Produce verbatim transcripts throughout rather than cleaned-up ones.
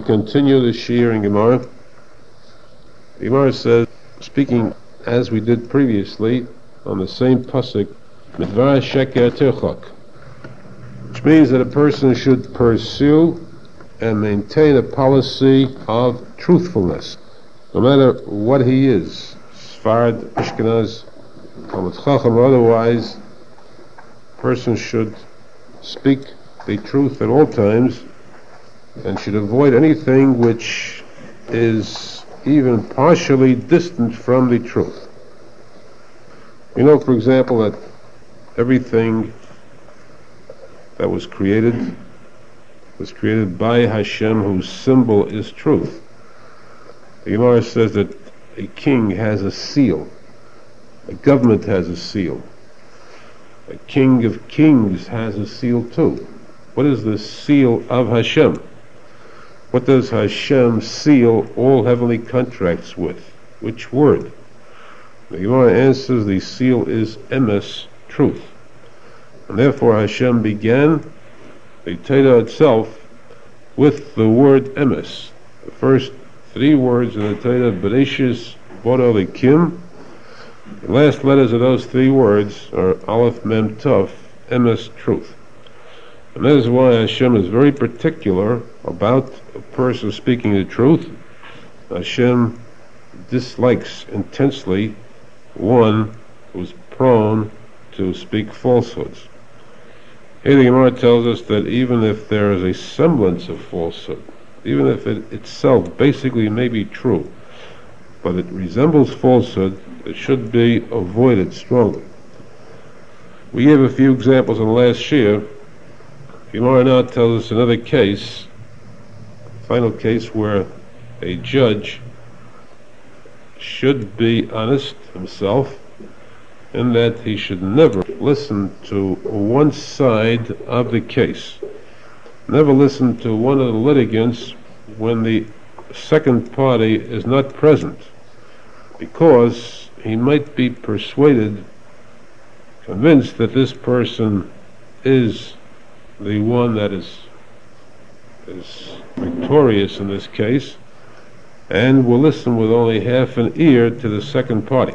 continue the Shir in Gemara. The Gemara says, speaking as we did previously on the same pasuk, Midvar Sheker Tirchak, which means that a person should pursue and maintain a policy of truthfulness, no matter what he is, Sfarad, Ashkenaz, Talmud Chacham, or otherwise. A person should speak the truth at all times and should avoid anything which is even partially distant from the truth. You know, for example, that everything that was created was created by Hashem, whose symbol is truth. The Gemara says that a king has a seal, a government has a seal, a king of kings has a seal too. What is the seal of Hashem? What does Hashem seal all heavenly contracts with? Which word? The Gemara answers the seal is emes, truth. And therefore Hashem began the Torah itself with the word emes. The first three words in the Torah, Bereshis, Bara, Elokim. The last letters of those three words are Aleph, Mem, Tov, emes, truth. And that is why Hashem is very particular about a person speaking the truth. Hashem dislikes intensely one who is prone to speak falsehoods. Here the Gemara tells us that even if there is a semblance of falsehood, even if it itself basically may be true, but it resembles falsehood, it should be avoided strongly. We gave a few examples in the last year. Gemara now tells us another case, final case, where a judge should be honest himself, in that he should never listen to one side of the case. Never listen to one of the litigants when the second party is not present, because he might be persuaded, convinced that this person is the one that is is victorious in this case, and will listen with only half an ear to the second party.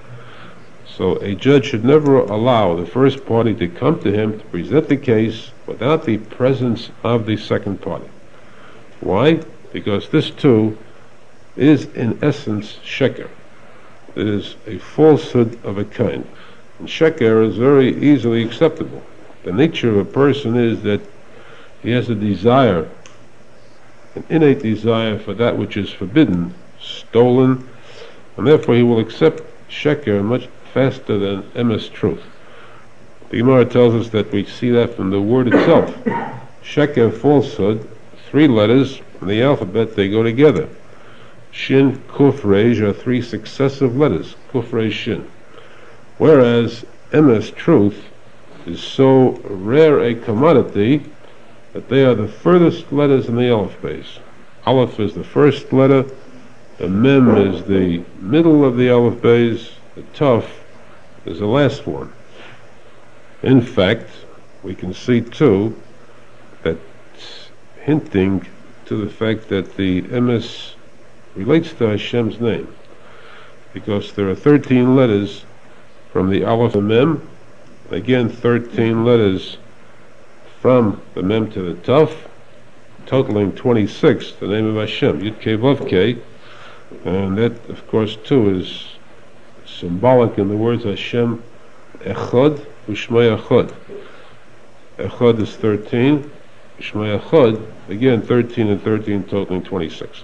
So a judge should never allow the first party to come to him to present the case without the presence of the second party. Why? Because this too is in essence sheker. It is a falsehood of a kind. And sheker is very easily acceptable. The nature of a person is that he has a desire, an innate desire for that which is forbidden, stolen, and therefore he will accept sheker much faster than emes, truth. The Gemara tells us that we see that from the word itself. Sheker, falsehood, three letters in the alphabet, they go together. Shin, Kuf, Reish are three successive letters, Kuf, Reish, Shin. Whereas emes, truth, is so rare a commodity that they are the furthest letters in the Aleph base. Aleph is the first letter, the Mem is the middle of the Aleph base, the Tov is the last one. In fact, we can see too that hinting to the fact that the emes relates to Hashem's name, because there are thirteen letters from the Aleph and Mem, again thirteen letters from the Mem to the Tov, totaling twenty-six, the name of Hashem, Yud Kei Vav Kei, and that of course too is symbolic in the words Hashem Echad U'Shmei Echad. Echad is thirteen, Shmei Echad, again thirteen and thirteen, totaling twenty-six.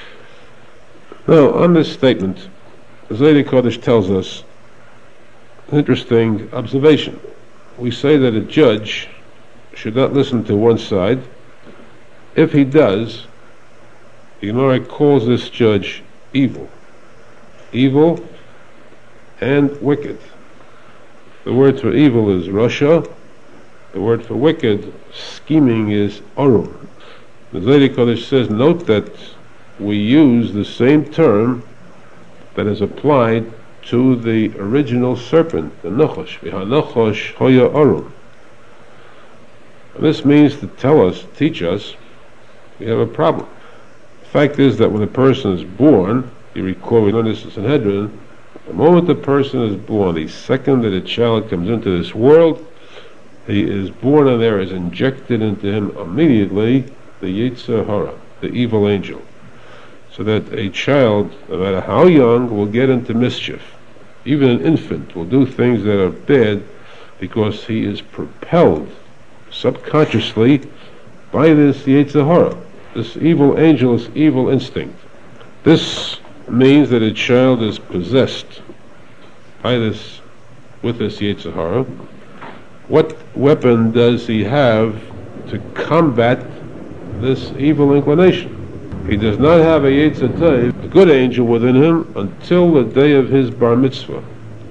Now, on this statement, the Zohar Kodesh tells us an interesting observation. We say that a judge should not listen to one side. If he does, the Gemara calls this judge evil. Evil and wicked. The word for evil is rasha. The word for wicked, scheming, is arum. The Zohar Kodesh says, note that we use the same term that is applied to the original serpent, the Nachash. V'hanachash hoya arum. This means to tell us, teach us, we have a problem. fact is that when a person is born, you recall, we learned this in Sanhedrin, the moment the person is born, the second that a child comes into this world, he is born and there is injected into him immediately the Yetzer Hara, the evil angel. So that a child, no matter how young, will get into mischief. Even an infant will do things that are bad because he is propelled subconsciously by this Yetzer Hara, this evil angel, this evil instinct. This means that a child is possessed by this, with this Yetzer Hara. What weapon does he have to combat this evil inclination? He does not have a Yetzer Tov, a good angel within him, until the day of his bar mitzvah.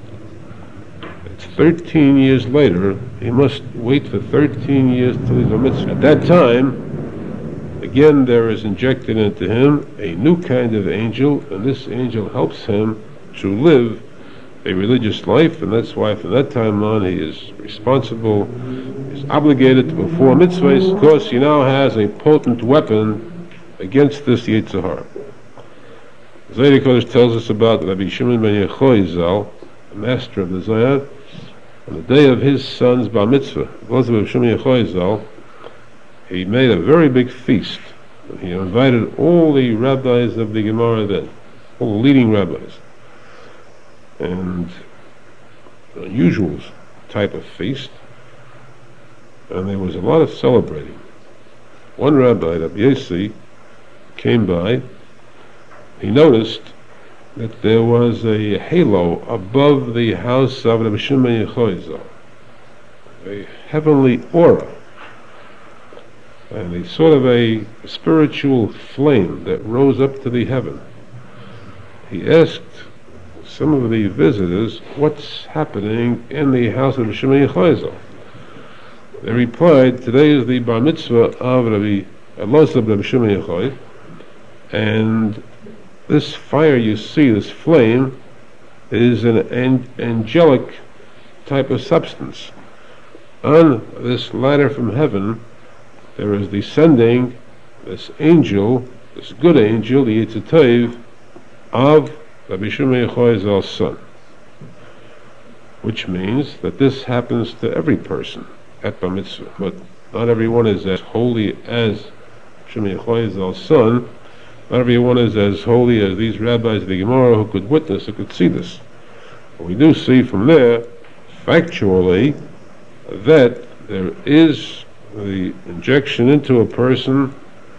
It's thirteen years later. He must wait for thirteen years till his bar mitzvah. At that time, again there is injected into him a new kind of angel, and this angel helps him to live a religious life, and that's why from that time on he is responsible, is obligated to perform mitzvahs, because he now has a potent weapon against this Yetzer Hara. Zohar Kodesh tells us about Rabbi Shimon ben Yochai Zal, the master of the Zohar, on the day of his son's bar mitzvah. Because of Rabbi Shimon ben Yochai Zal, he made a very big feast. He invited all the rabbis of the Gemara then, all the leading rabbis, and an unusual type of feast, and there was a lot of celebrating. One rabbi, Rabbi Yossi, came by. He noticed that there was a halo above the house of Rabbi Shimon ben Yochai Zal, a heavenly aura, and a sort of a spiritual flame that rose up to the heaven. He asked some of the visitors, what's happening in the house of Rabbi Shimon ben Yochai Zal? They replied, today is the bar mitzvah of Rabbi Elazar Rabbi Shimon ben Yochai, and this fire you see, this flame, is an an- angelic type of substance. On this ladder from heaven, there is descending this angel, this good angel, the Yetzer Tov, of Rabbi Shimon ben Yochai Zal's son. Which means that this happens to every person at bar mitzvah, but not everyone is as holy as Shimon ben Yochai Zal's son. Not everyone is as holy as these rabbis of the Gemara who could witness, who could see this. But we do see from there, factually, that there is the injection into a person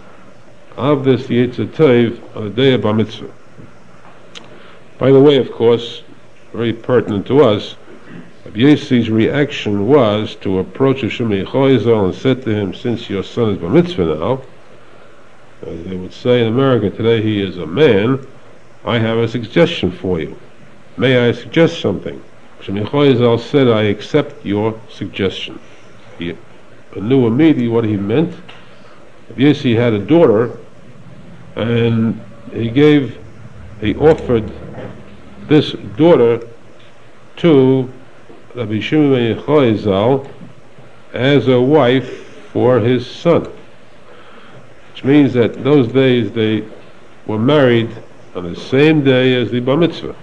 of this Yetzer Tov on the day of bar mitzvah. By the way, of course, very pertinent to us, Rabbi Yossi's reaction was to approach Shimon ben Yochai Zal and said to him, since your son is bar mitzvah now, as they would say in America today, he is a man, I have a suggestion for you. May I suggest something? Shimon ben Yochai Zal said, I accept your suggestion. He knew immediately what he meant. Rabbi Yossi had a daughter, and he gave, he offered this daughter to Rabbi Shimon ben Yochai Zal as a wife for his son. Which means that in those days they were married on the same day as the bar mitzvah.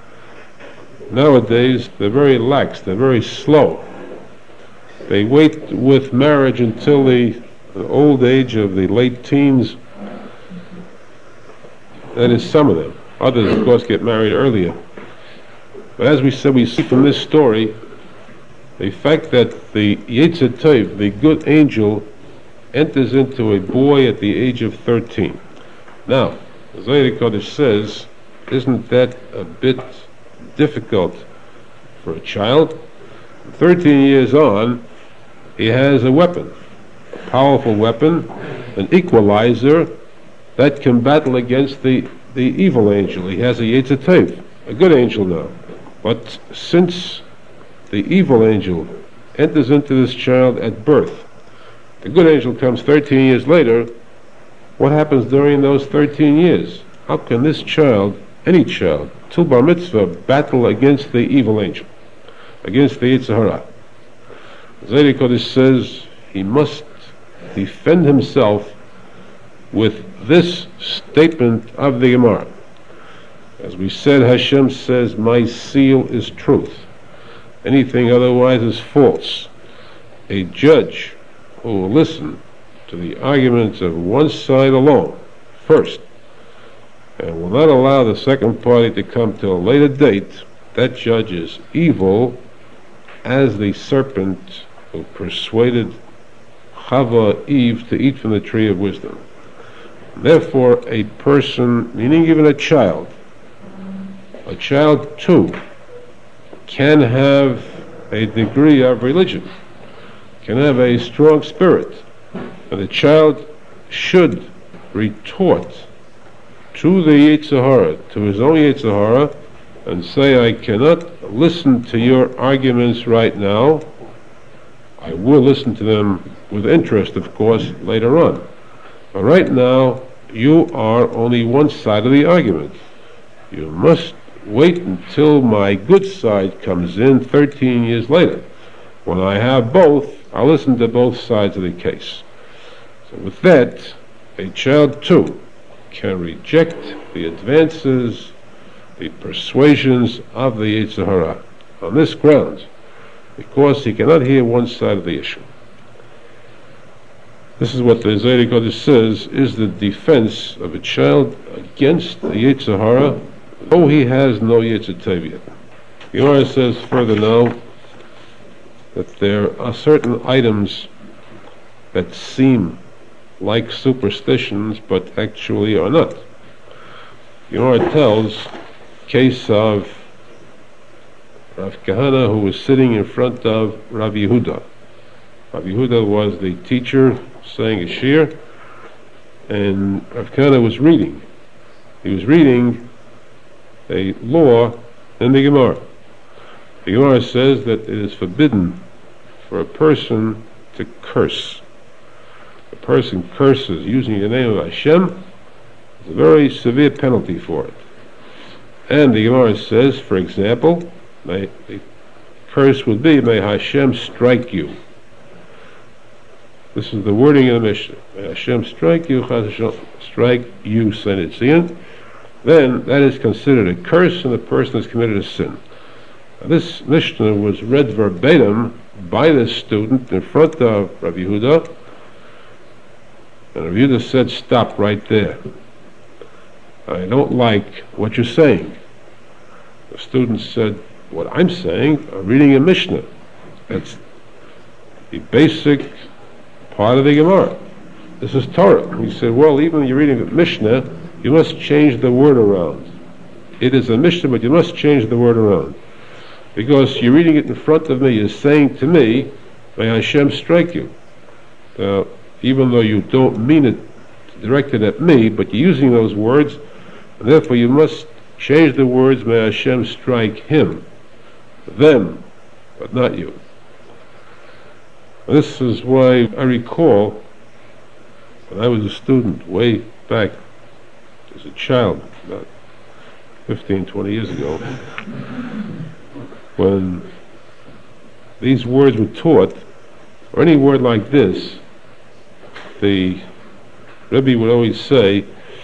Nowadays they're very lax, they're very slow. They wait with marriage until the, the old age of the late teens. That is some of them. Others, of course, get married earlier. But as we said, we see from this story the fact that the Yetzer Tov, the good angel, enters into a boy at the age of thirteen. Now, Zohar Kodesh says, isn't that a bit difficult for a child? thirteen years on, he has a weapon, a powerful weapon, an equalizer that can battle against the, the evil angel. He has a Yetzer Tov, a good angel now. But since the evil angel enters into this child at birth, the good angel comes thirteen years later, what happens during those thirteen years? How can this child, any child, till bar mitzvah, battle against the evil angel, against the Yetzer Hara? Zohar Kodesh says he must defend himself with this statement of the Gemara. As we said, Hashem says, my seal is truth. Anything otherwise is false. A judge who will listen to the arguments of one side alone first, and will not allow the second party to come to a later date, that judge is evil as the serpent who persuaded Chava, Eve, to eat from the tree of wisdom. Therefore, a person, meaning even a child, a child too, can have a degree of religion, can have a strong spirit, and the child should retort to the Yetzer Hara, to his own Yetzer Hara, and say, I cannot listen to your arguments right now. I will listen to them with interest, of course, later on. But right now, you are only one side of the argument. You must wait until my good side comes in thirteen years later. When I have both, I'll listen to both sides of the case. So with that, a child too can reject the advances, the persuasions of the Yetzer Hara on this ground, because he cannot hear one side of the issue. This is what the Zohar Kodesh says is the defense of a child against the Yetzer Hara, though he has no Yetzer Tov yet. The Gemara says further now that there are certain items that seem like superstitions but actually are not. The Gemara tells case of Rav Kahana, who was sitting in front of Rav Yehuda. Rav Yehuda was the teacher saying a shir, and Rav Kahana was reading. He was reading a law in the Gemara. The Gemara says that it is forbidden for a person to curse. A person curses using the name of Hashem, there's a very severe penalty for it. And the Gemara says, for example, may, the curse would be, may Hashem strike you. This is the wording of the Mishnah. May Hashem strike you, Hashem strike you, Sanitzian. Then that is considered a curse and the person has committed a sin. Now, this Mishnah was read verbatim by this student in front of Rav Yehuda, and Rav Yehuda said, stop right there. I don't like what you're saying. The student said, what I'm saying, I'm reading a Mishnah. That's the basic part of the Gemara. This is Torah. He said, well, even when you're reading the Mishnah, you must change the word around. It is a Mishnah, but you must change the word around. Because you're reading it in front of me, you're saying to me, may Hashem strike you. Now, even though you don't mean it directed at me, but you're using those words, and therefore you must change the words, may Hashem strike him, them, but not you. This is why I recall when I was a student way back as a child, about fifteen, twenty years ago, when these words were taught, or any word like this, the Rebbe would always say,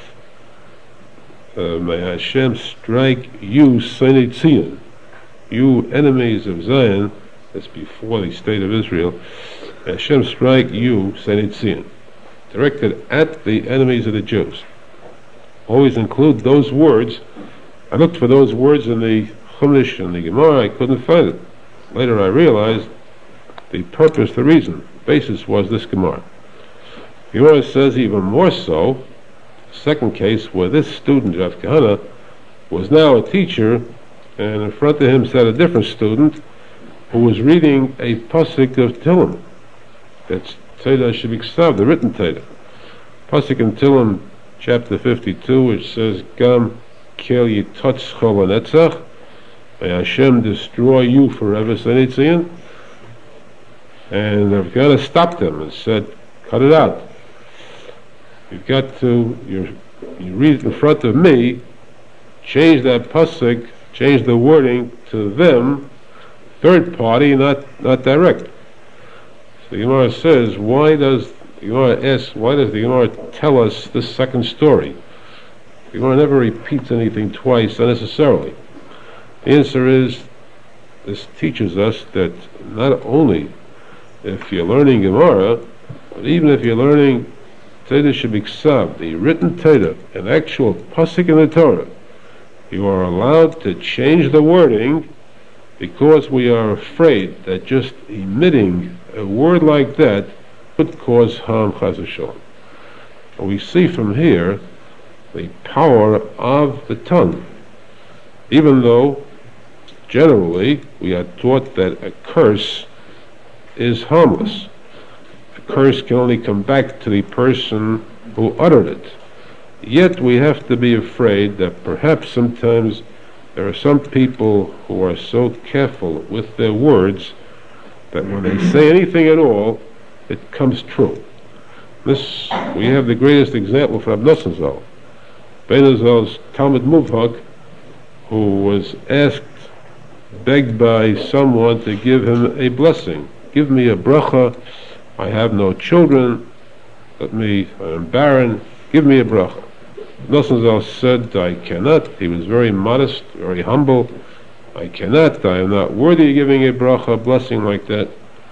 uh, may Hashem strike you, Seinei Tzion, you enemies of Zion. That's before the state of Israel. May Hashem strike you, Seinei Tzion, directed at the enemies of the Jews. Always include those words. I looked for those words in the Chumash and the Gemara, I couldn't find it. Later I realized the purpose, the reason, the basis was this Gemara. The Gemara says even more so, second case where this student, Rav Kahana, was now a teacher, and in front of him sat a different student who was reading a pasuk of Tehillim. That's Teda Shebiksav, the written Teda. Pasuk in Tehillim, chapter fifty-two, which says, Gam kel yitotz chol may Hashem destroy you forever, Seinei Tzion. And Rav Kahana stopped him and said, cut it out. You've got to, you you read it in front of me, change that pasuk, change the wording to them, third party, not not direct. So the Gemara says, why does The Gemara asks, why does the Gemara tell us this second story? The Gemara never repeats anything twice unnecessarily. The answer is, this teaches us that not only if you're learning Gemara, but even if you're learning Teda Shebiksav, the written Teda, an actual pasuk in the Torah, you are allowed to change the wording because we are afraid that just emitting a word like that could cause harm, chas v'shalom. We see from here the power of the tongue. Even though generally we are taught that a curse is harmless. A curse can only come back to the person who uttered it. Yet we have to be afraid that perhaps sometimes there are some people who are so careful with their words that when they say anything at all, it comes true. This, we have the greatest example from Rab Nosson Zal, Bein Zal's Talmud Muvhak, who was asked, begged by someone to give him a blessing. Give me a bracha, I have no children, let me, I'm barren, give me a bracha. Nosson Zal said, I cannot. He was very modest, very humble. I cannot, I am not worthy of giving a bracha, a blessing like that.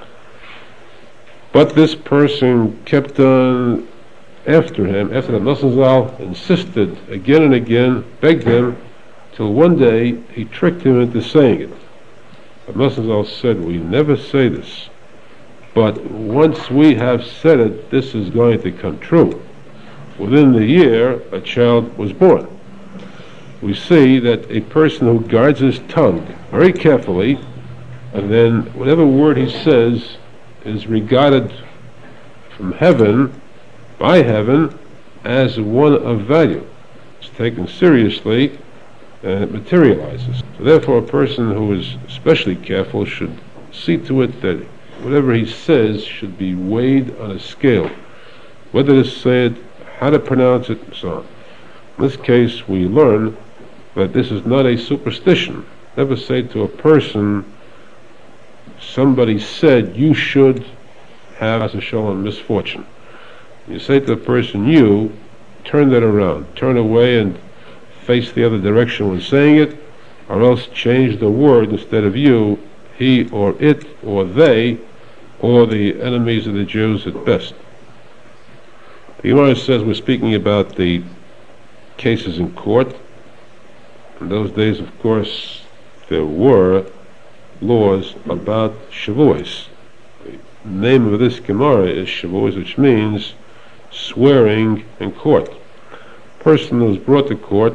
But this person kept on after him, after that Nosson Zal insisted again and again, begged him, till one day he tricked him into saying it. But Nosson Zal said, we never say this, but once we have said it, this is going to come true. Within the year, a child was born. We see that a person who guards his tongue very carefully, and then whatever word he says is regarded from heaven, by heaven, as one of value. It's taken seriously and it materializes. So therefore a person who is especially careful should see to it that whatever he says should be weighed on a scale, whether to say it, how to pronounce it, and so on. In this case we learn that this is not a superstition. Never say to a person, somebody said you should have as a shalom misfortune. You say to the person, you, turn that around, turn away and face the other direction when saying it, or else change the word instead of you, he or it or they, or the enemies of the Jews at best. The Gemara says we're speaking about the cases in court. In those days, of course, there were laws about Shavuos. The name of this Gemara is Shavuos, which means swearing in court. A person who is brought to court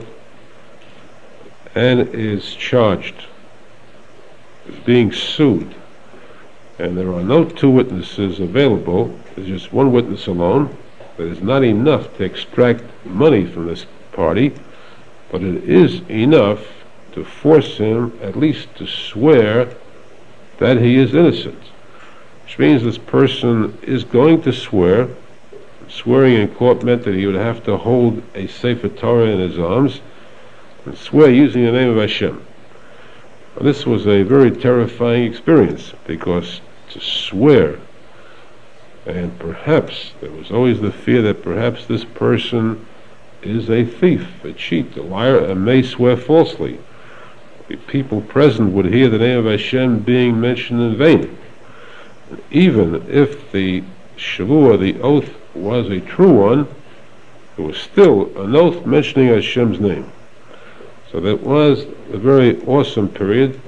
and is charged, is being sued, and there are no two witnesses available, there's just one witness alone. That is not enough to extract money from this party, but it is enough to force him at least to swear that he is innocent, which means this person is going to swear. Swearing in court meant that he would have to hold a Sefer Torah in his arms and swear using the name of Hashem. Now, this was a very terrifying experience, because to swear, and perhaps there was always the fear that perhaps this person is a thief, a cheat, a liar, and may swear falsely. The people present would hear the name of Hashem being mentioned in vain. And even if the Shavua, the oath, was a true one, it was still an oath mentioning Hashem's name. So that was a very awesome period.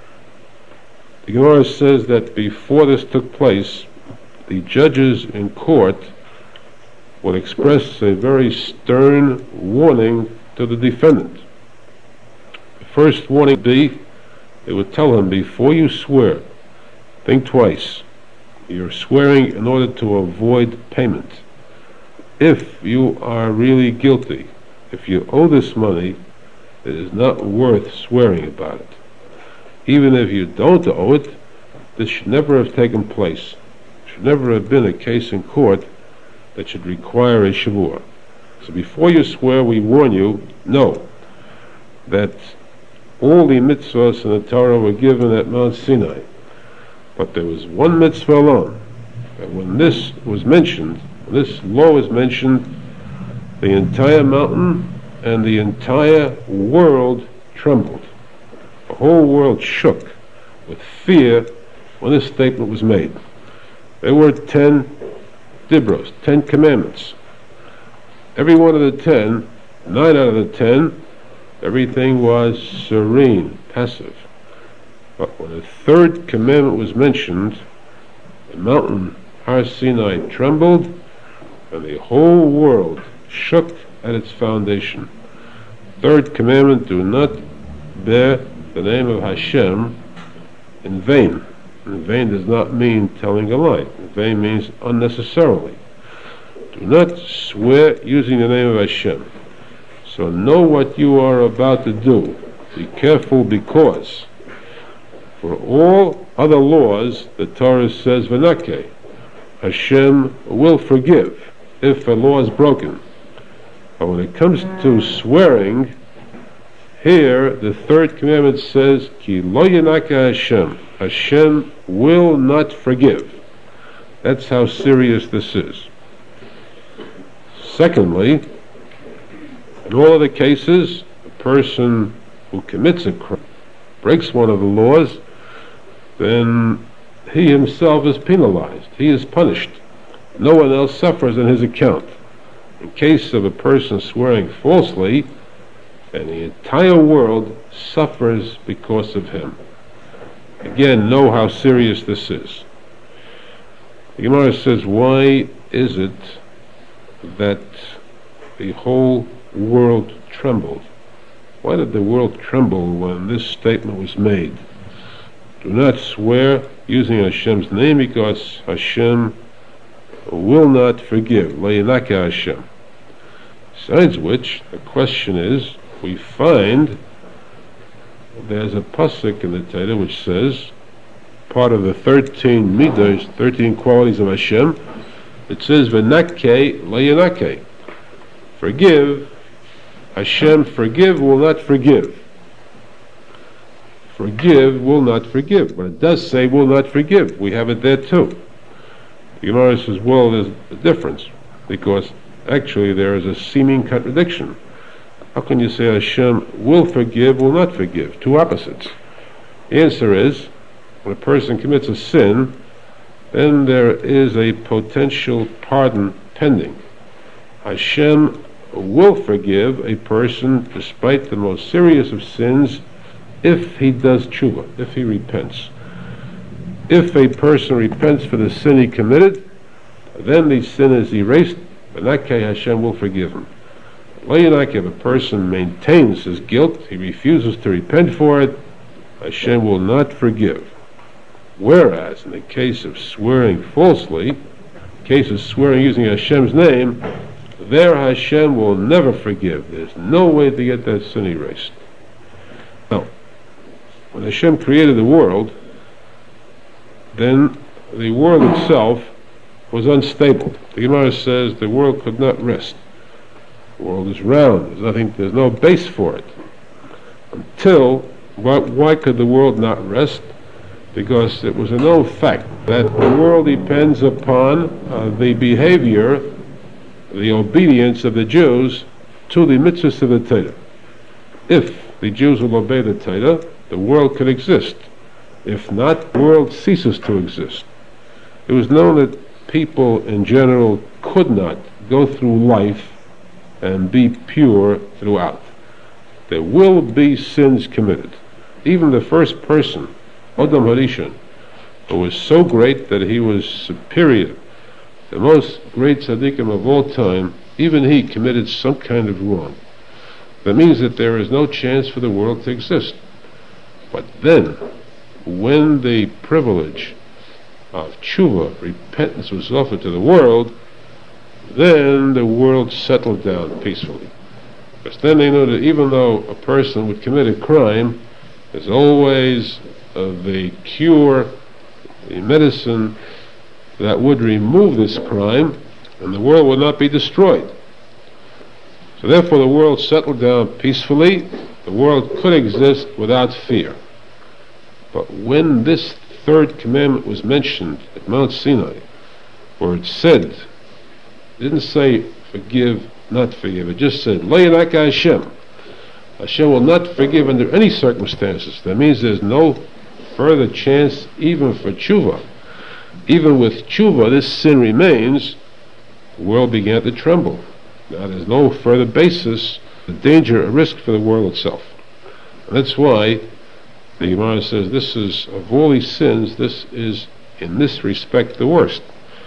The Gemara says that before this took place, the judges in court would express a very stern warning to the defendant. The first warning would be, they would tell him, before you swear, think twice. You're swearing in order to avoid payment. If you are really guilty, if you owe this money, it is not worth swearing about it. Even if you don't owe it, this should never have taken place. It should never have been a case in court that should require a shavua. So before you swear, we warn you, know that all the mitzvahs in the Torah were given at Mount Sinai. But there was one mitzvah alone, and when this was mentioned, When this law is mentioned, the entire mountain and the entire world trembled. The whole world shook with fear when this statement was made. There were ten dibros, ten commandments. Every one of the ten, nine out of the ten, everything was serene, passive. But when the third commandment was mentioned, the mountain Har Sinai trembled, and the whole world shook at its foundation. Third commandment: do not bear the name of Hashem in vain. In vain does not mean telling a lie. In vain means unnecessarily. Do not swear using the name of Hashem. So know what you are about to do. Be careful, because for all other laws, the Torah says, V'nakeh, Hashem will forgive if a law is broken. But when it comes to swearing, here the third commandment says, Ki lo yanaka Hashem, Hashem will not forgive. That's how serious this is. Secondly, in all other cases, a person who commits a crime, breaks one of the laws, then he himself is penalized. He is punished. No one else suffers on his account. In case of a person swearing falsely, and the entire world suffers because of him. Again, know how serious this is. The Gemara says, why is it that the whole world trembled? Why did the world tremble when this statement was made? Do not swear using Hashem's name, because Hashem will not forgive. Lo yanaka Hashem. Besides which, the question is, we find there's a pasuk in the Torah which says, part of the thirteen midos, thirteen qualities of Hashem, it says, V'nakeh lo yanakeh. Forgive, Hashem, forgive, will not forgive. Forgive, will not forgive. But it does say, will not forgive. We have it there too. The Gemara says, well, there's a difference, because actually there is a seeming contradiction. How can you say Hashem will forgive, will not forgive? Two opposites. The answer is, when a person commits a sin, then there is a potential pardon pending. Hashem will forgive a person despite the most serious of sins if he does tshuva, if he repents. If a person repents for the sin he committed, then the sin is erased, but in that case Hashem will forgive him. Like if a person maintains his guilt, he refuses to repent for it, Hashem will not forgive. Whereas in the case of swearing falsely, in case of swearing using Hashem's name, there Hashem will never forgive. There's no way to get that sin erased. Now, when Hashem created the world, then the world itself was unstable. The Gemara says the world could not rest. The world is round. There's nothing. There's no base for it. Until, why, why could the world not rest? Because it was a known fact that the world depends upon uh, the behavior, the obedience of the Jews to the mitzvahs of the Torah. If the Jews will obey the Torah, the world could exist. If not, the world ceases to exist. It was known that people in general could not go through life and be pure throughout. There will be sins committed. Even the first person, Adam Harishon, who was so great that he was superior, the most great tzaddikim of all time, even he committed some kind of wrong. That means that there is no chance for the world to exist. But then, when the privilege of tshuva, repentance, was offered to the world, then the world settled down peacefully. Because then they know that even though a person would commit a crime, there's always uh, the cure, the medicine that would remove this crime, and the world would not be destroyed. So therefore the world settled down peacefully. The world could exist without fear. But when this third commandment was mentioned at Mount Sinai, where it said, It didn't say forgive, not forgive. It just said, Le'yanaka Hashem. Hashem will not forgive under any circumstances. That means there's no further chance even for tshuva. Even with tshuva, this sin remains. The world began to tremble. Now there's no further basis, a danger, a risk for the world itself. And that's why the Gemara says this is, of all these sins, this is in this respect the worst.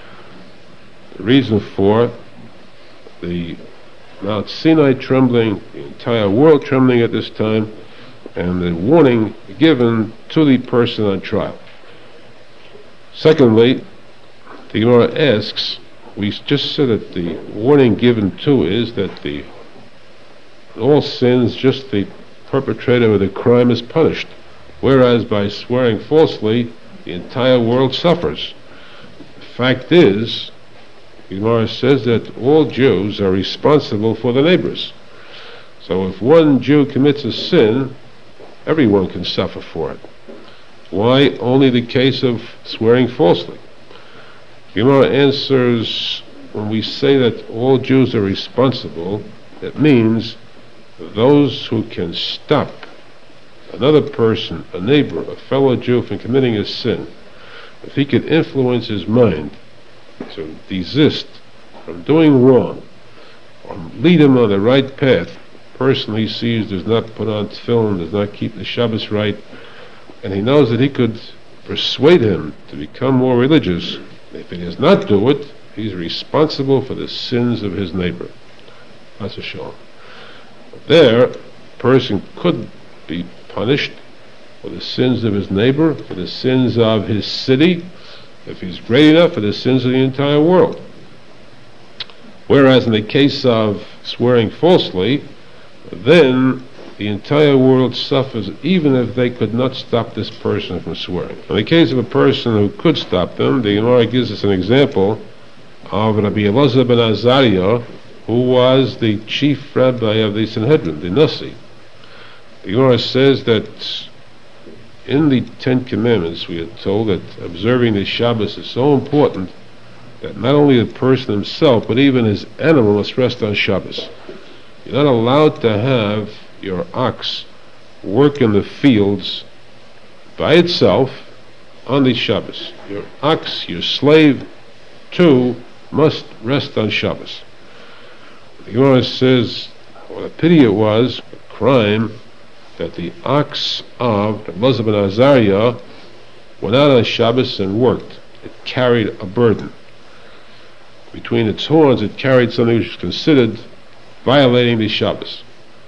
The reason for the Mount Sinai trembling, the entire world trembling at this time, and the warning given to the person on trial. Secondly, the Gemara asks, we just said that the warning given to is that the all sins, just the perpetrator of the crime is punished, whereas by swearing falsely, the entire world suffers. The fact is, the Gemara says that all Jews are responsible for their neighbors. So if one Jew commits a sin, everyone can suffer for it. Why only the case of swearing falsely? Gemara answers, when we say that all Jews are responsible, it means those who can stop another person, a neighbor, a fellow Jew, from committing a sin. If he can influence his mind to desist from doing wrong, or lead him on the right path, person he sees does not put on tefillin, does not keep the Shabbos right, and he knows that he could persuade him to become more religious. If he does not do it, he's responsible for the sins of his neighbor. That's a shalom. There, a person could be punished for the sins of his neighbor, for the sins of his city, if he's great enough, for the sins of the entire world. Whereas in the case of swearing falsely, then the entire world suffers even if they could not stop this person from swearing. In the case of a person who could stop them, the Gemara gives us an example of Rabbi Elazar ben Azariah, who was the chief rabbi of the Sanhedrin, the Nasi. The Gemara says that in the Ten Commandments we are told that observing the Shabbos is so important that not only the person himself, but even his animal must rest on Shabbos. You're not allowed to have your ox work in the fields by itself on the Shabbos. Your ox, your slave, too, must rest on Shabbos. The Gemara says, what a pity it was, a crime, that the ox of Elazar ben Azariah went out on Shabbos and worked. It carried a burden. Between its horns it carried something which was considered violating the Shabbos.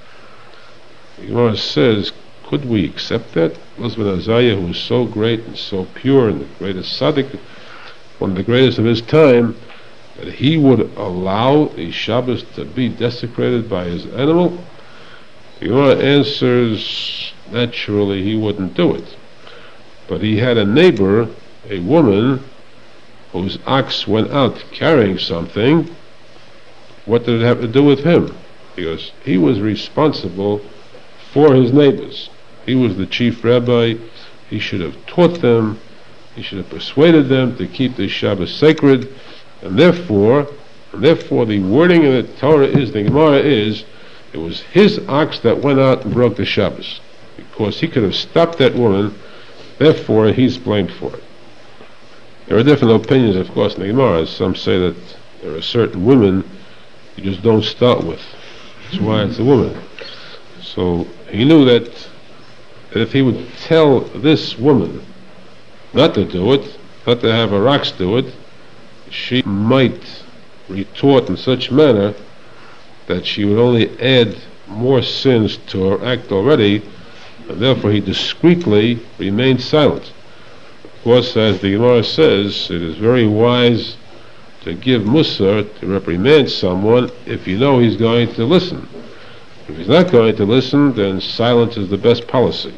The Gemara says, could we accept that? Elazar ben Azariah, who was so great and so pure and the greatest tzaddik, one of the greatest of his time, that he would allow the Shabbos to be desecrated by his animal? The Gemara answers, naturally he wouldn't do it. But he had a neighbor, a woman, whose ox went out carrying something. What did it have to do with him? Because he was responsible for his neighbors. He was the chief rabbi. He should have taught them. He should have persuaded them to keep the Shabbos sacred. And therefore, and therefore the wording of the Torah is, the Gemara is, it was his ox that went out and broke the Shabbos, because he could have stopped that woman. Therefore, he's blamed for it. There are different opinions, of course, in the Gemara. Some say that there are certain women you just don't start with. That's why it's a woman. So he knew that, that if he would tell this woman not to do it, not to have her ox do it, she might retort in such manner that she would only add more sins to her act already, and therefore he discreetly remained silent. Of course, as the Gemara says, it is very wise to give Musar, to reprimand someone, if you know he's going to listen. If he's not going to listen, then silence is the best policy.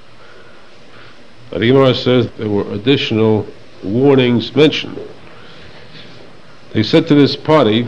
And the Gemara says there were additional warnings mentioned. They said to this party,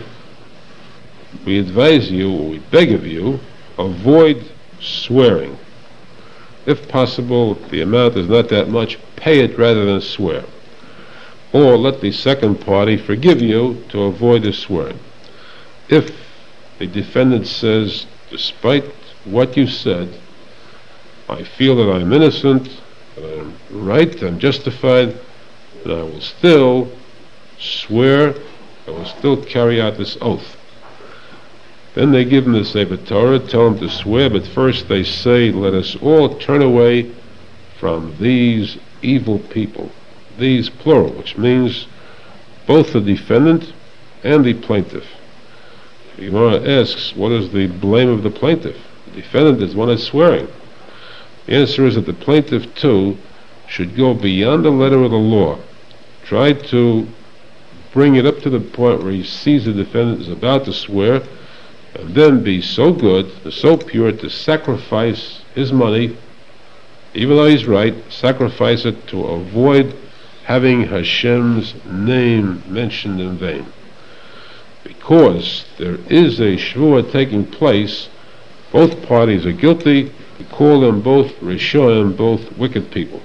we advise you, or we beg of you, avoid swearing. If possible, if the amount is not that much, pay it rather than swear. or let the second party forgive you to avoid the swearing. If the defendant says, despite what you said, I feel that I'm innocent, that I'm right, I'm justified, and I will still swear, I will still carry out this oath. Then they give him the Sefer Torah, tell him to swear, but first they say, let us all turn away from these evil people. These plural, which means both the defendant and the plaintiff. The Gemara asks, what is the blame of the plaintiff? The defendant is one that's swearing. The answer is that the plaintiff too should go beyond the letter of the law, try to bring it up to the point where he sees the defendant is about to swear, and then be so good, so pure, to sacrifice his money, even though he's right, sacrifice it to avoid having Hashem's name mentioned in vain. Because there is a shvuah taking place, both parties are guilty, we call them both Rishonim, both wicked people.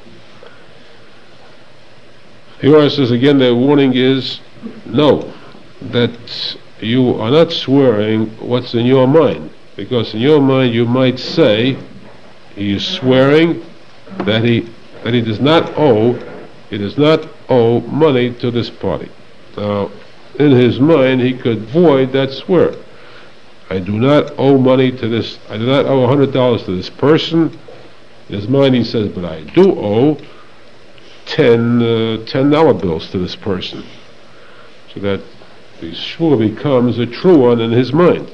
The Gemara says again, their warning is, no, that you are not swearing what's in your mind, because in your mind you might say he is swearing that he that he does not owe he does not owe money to this party. Now, in his mind, he could void that swear. I do not owe money to this. I do not owe a hundred dollars to this person. In his mind, he says, but I do owe ten uh, ten dollar bills to this person, so that the shvuah becomes a true one in his mind.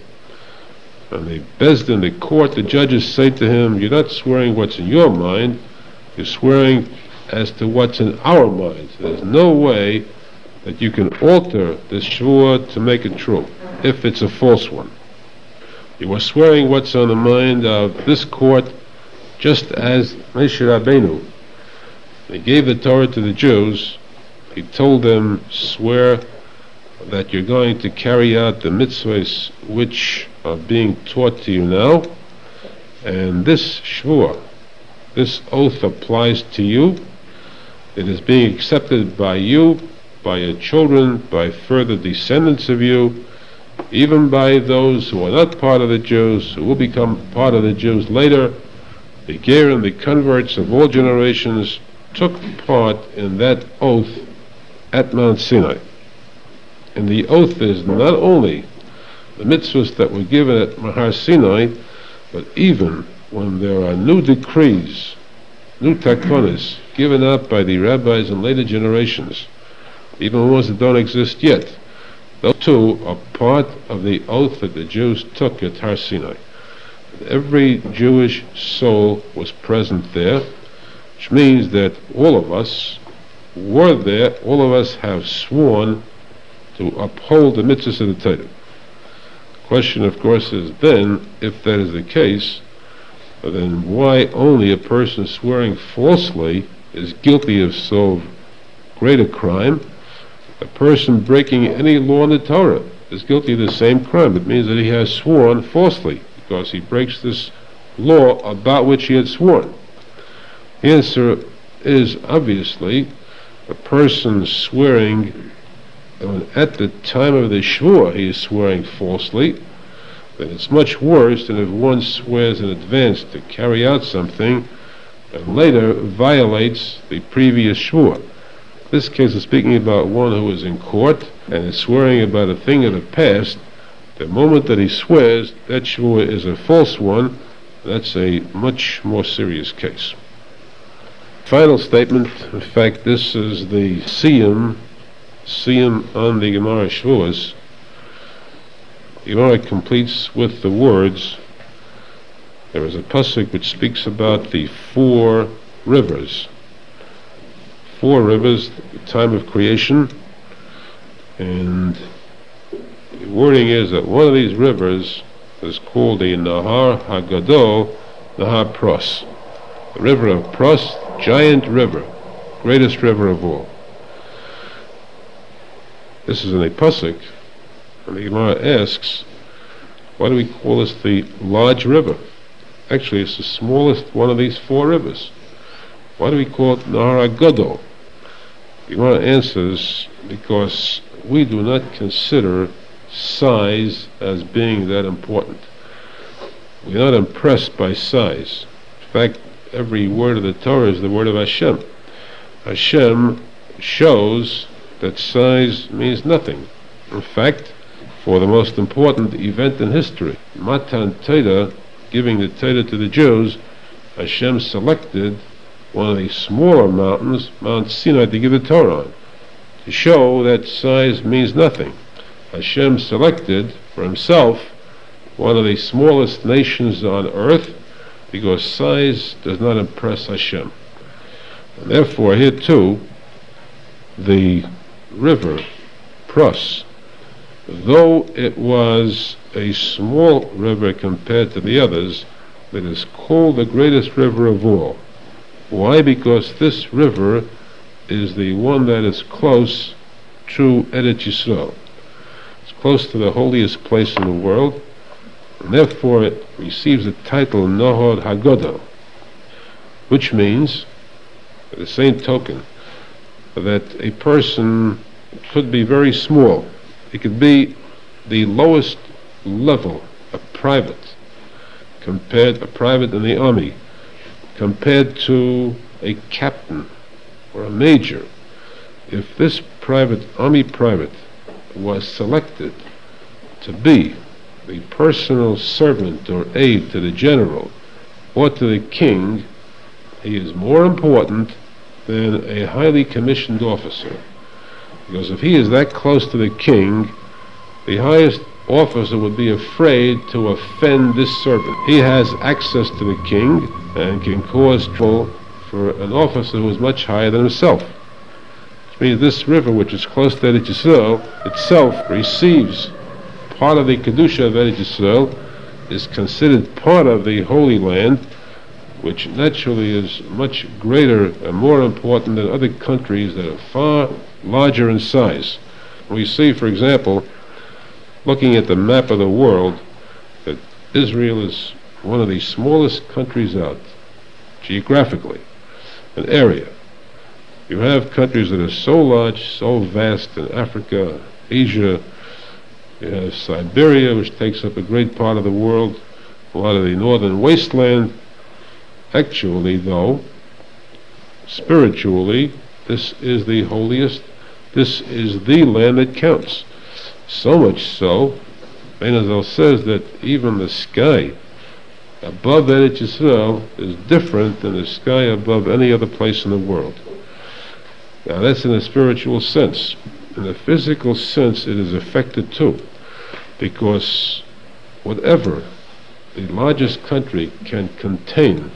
And the Beis Din, the court, the judges say to him, you're not swearing what's in your mind, you're swearing as to what's in our mind. There's no way that you can alter this shvuah to make it true, if it's a false one. You are swearing what's on the mind of this court, just as Moshe Rabbeinu, he gave the Torah to the Jews, he told them, swear that you're going to carry out the mitzvahs which are being taught to you now, and this shvuah, this oath applies to you. It is being accepted by you, by your children, by further descendants of you, even by those who are not part of the Jews, who will become part of the Jews later. The Gerim, the converts of all generations, took part in that oath at Mount Sinai. And the oath is not only the mitzvahs that were given at Mahar Sinai, but even when there are new decrees, new takonis, given up by the rabbis in later generations, even ones that don't exist yet, those too are part of the oath that the Jews took at Har Sinai. Every Jewish soul was present there, which means that all of us were there, all of us have sworn to uphold the mitzvahs of the Torah. The question, of course, is then, if that is the case, then why only a person swearing falsely is guilty of so great a crime? A person breaking any law in the Torah is guilty of the same crime. It means that he has sworn falsely, because he breaks this law about which he had sworn. The answer is obviously a person swearing, when at the time of the shvuah he is swearing falsely, then it's much worse than if one swears in advance to carry out something and later violates the previous shvuah. This case is speaking about one who is in court and is swearing about a thing of the past. The moment that he swears, that shvuah is a false one. That's a much more serious case. Final statement, in fact, this is the siyum, siyum on the Gemara Shvuas. The Gemara completes with the words, there is a pasuk which speaks about the four rivers. Four rivers, the time of creation, and the wording is that one of these rivers is called the Nahar HaGadol, Nahar Pros. The river of Pros, giant river, greatest river of all. This is in a pasuk, and the Gemara asks, why do we call this the large river? Actually, it's the smallest one of these four rivers. Why do we call it Nahar HaGadol? The Gemara answers, because we do not consider size as being that important. We're not impressed by size. In fact, every word of the Torah is the word of Hashem. Hashem shows that size means nothing. In fact, for the most important event in history, Matan Torah, giving the Torah to the Jews, Hashem selected one of the smaller mountains, Mount Sinai, to give the Torah on, to show that size means nothing. Hashem selected for himself one of the smallest nations on earth because size does not impress Hashem. And therefore, here too, the river Pras, though it was a small river compared to the others, it is called the greatest river of all. Why? Because this river is the one that is close to Eretz Yisrael. It's close to the holiest place in the world, and therefore it receives the title Nohor Hagodol, which means, by the same token, that a person could be very small. It could be the lowest level, a private, compared a private in the army, compared to a captain or a major. If this private, army private, was selected to be the personal servant or aide to the general or to the king, he is more important than a highly commissioned officer. Because if he is that close to the king, the highest officer would be afraid to offend this servant. He has access to the king and can cause trouble for an officer who is much higher than himself. Which means this river, which is close to Eretz Yisrael, itself receives part of the Kedusha of Eretz Yisrael, is considered part of the Holy Land, which naturally is much greater and more important than other countries that are far larger in size. We see, for example, looking at the map of the world, that Israel is one of the smallest countries out, geographically, an area. You have countries that are so large, so vast in Africa, Asia. You have Siberia, which takes up a great part of the world, a lot of the northern wasteland. Actually, though, spiritually, this is the holiest, this is the land that counts. So much so, Benazal says that even the sky above Eretz Yisrael is different than the sky above any other place in the world. Now that's in a spiritual sense. In a physical sense, it is affected too, because whatever the largest country can contain,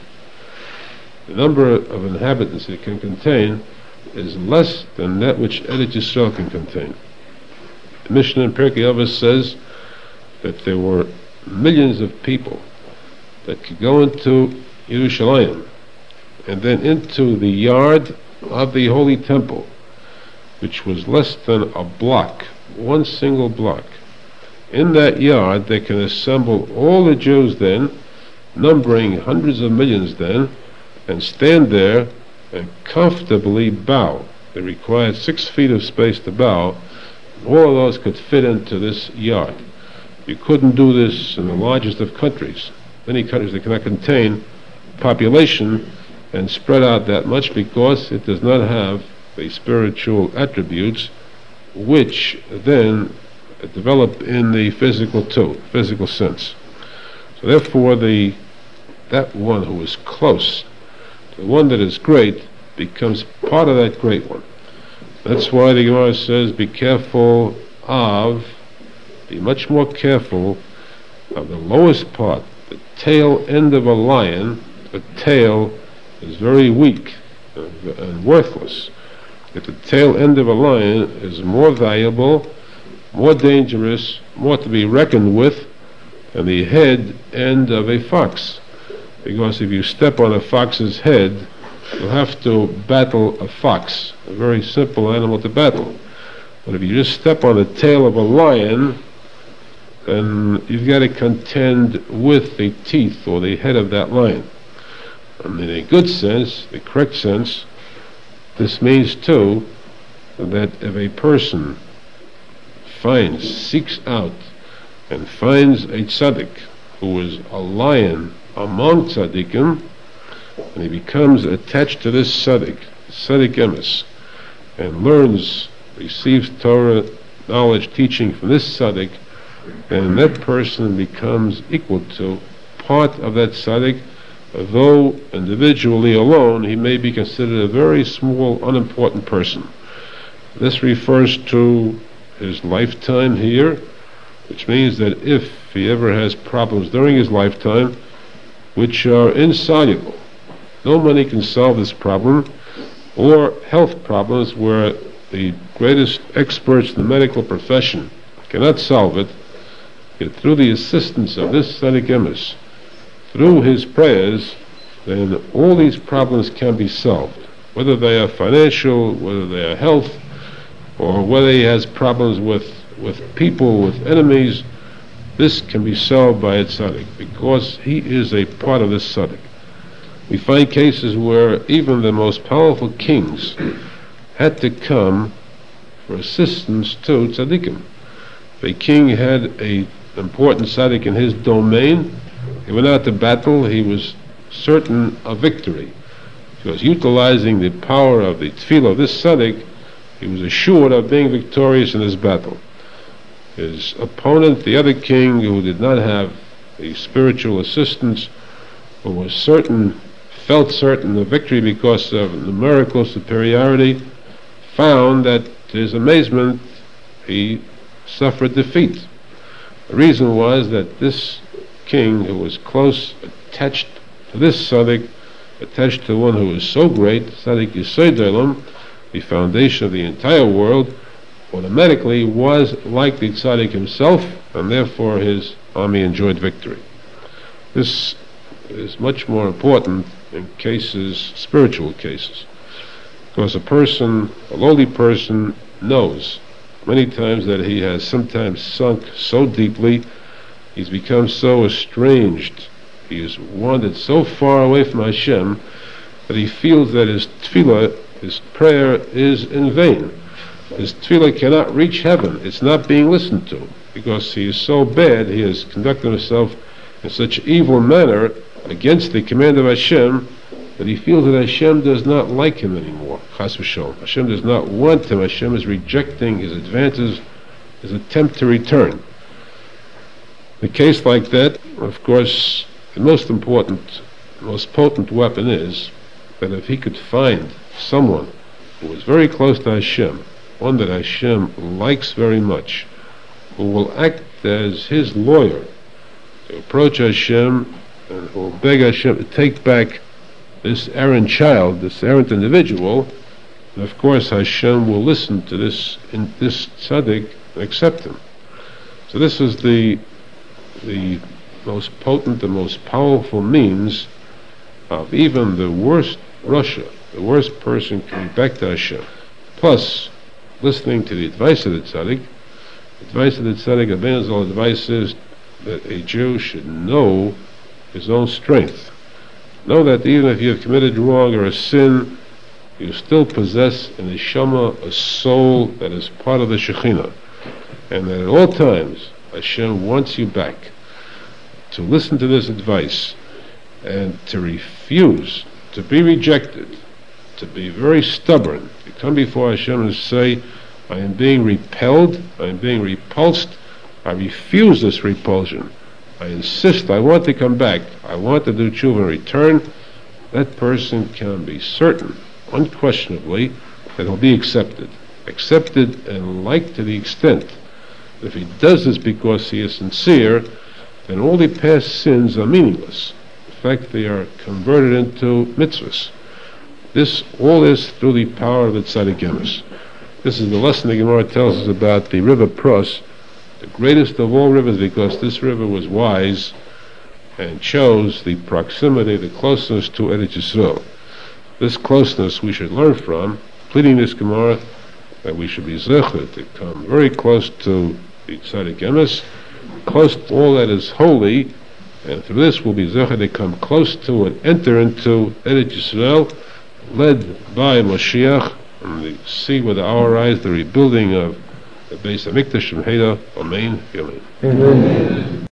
the number of inhabitants it can contain is less than that which Eretz Yisrael can contain. The Mishnah in Pirkei Avos says that there were millions of people that could go into Yerushalayim and then into the yard of the Holy Temple, which was less than a block, one single block. In that yard they can assemble all the Jews then, numbering hundreds of millions then, and stand there and comfortably bow. They required six feet of space to bow. All of those could fit into this yard. You couldn't do this in the largest of countries. Many countries that cannot contain population and spread out that much because it does not have the spiritual attributes which then develop in the physical too, physical sense. So therefore the that one who is close, the one that is great, becomes part of that great one. That's why the Gemara says, be careful of, be much more careful of the lowest part, the tail end of a lion. The tail is very weak and worthless. If the tail end of a lion is more valuable, more dangerous, more to be reckoned with than the head end of a fox. Because if you step on a fox's head, you'll have to battle a fox, a very simple animal to battle. But if you just step on the tail of a lion, then you've got to contend with the teeth or the head of that lion. And in a good sense, the correct sense, this means too that if a person finds, seeks out, and finds a tzaddik who is a lion among tzaddikim, and he becomes attached to this tzaddik, tzaddik emes, and learns, receives Torah knowledge, teaching from this tzaddik, then that person becomes equal to part of that tzaddik, though individually alone he may be considered a very small, unimportant person. This refers to his lifetime here, which means that if he ever has problems during his lifetime which are insoluble, no money can solve this problem, or health problems where the greatest experts in the medical profession cannot solve it, yet through the assistance of this tzaddik emes, through his prayers, then all these problems can be solved, whether they are financial, whether they are health, or whether he has problems with, with people, with enemies. This can be solved by a tzaddik, because he is a part of this tzaddik. We find cases where even the most powerful kings had to come for assistance to tzaddikim. If a king had an important tzaddik in his domain, he went out to battle, he was certain of victory. Because utilizing the power of the tefillah of this tzaddik, he was assured of being victorious in this battle. His opponent, the other king, who did not have the spiritual assistance, or was certain, felt certain of victory because of numerical superiority, found that, to his amazement, he suffered defeat. The reason was that this king, who was close, attached to this tzaddik, attached to one who was so great, tzaddik Yesod Olam, the foundation of the entire world, automatically was like the tzaddik himself, and therefore his army enjoyed victory. This is much more important in cases, spiritual cases, because a person, a lowly person, knows many times that he has sometimes sunk so deeply, he's become so estranged, he has wandered so far away from Hashem, that he feels that his tefillah, his prayer, is in vain. His tefillah cannot reach heaven. It's not being listened to, because he is so bad, he has conducted himself in such evil manner against the command of Hashem, that he feels that Hashem does not like him anymore. Chas v'sholom. Hashem does not want him. Hashem is rejecting his advances, his attempt to return. In a case like that, of course, the most important, most potent weapon is that if he could find someone who is very close to Hashem, one that Hashem likes very much, who will act as his lawyer to approach Hashem and who will beg Hashem to take back this errant child, this errant individual, and of course Hashem will listen to this in this tzaddik and accept him. So this is the the most potent, the most powerful means of even the worst Russia, the worst person coming back to Hashem. Plus, listening to the advice of the tzaddik. The advice of the tzaddik, Rabbeinu Zal advice is that a Jew should know his own strength. Know that even if you have committed wrong or a sin, you still possess a neshama, a soul that is part of the Shekhinah, and that at all times Hashem wants you back. To listen to this advice and to refuse, to be rejected, to be very stubborn, to come before Hashem and say, I am being repelled, I am being repulsed, I refuse this repulsion, I insist, I want to come back, I want to do tshuva and return. That person can be certain, unquestionably, that he'll be accepted. Accepted and liked to the extent that if he does this because he is sincere, then all the past sins are meaningless. In fact, they are converted into mitzvahs. This all is through the power of the tzaddik emes. This is the lesson the Gemara tells us about the river Pros, the greatest of all rivers, because this river was wise and chose the proximity, the closeness to Eretz Yisrael. This closeness we should learn from, pleading this Gemara, that we should be zecher to come very close to the tzaddik emes, close to all that is holy, and through this we'll be zecher to come close to and enter into Eretz Yisrael, led by Mashiach, and we see with our eyes the rebuilding of the Beis Hamikdash from Heda, Amen, Amen.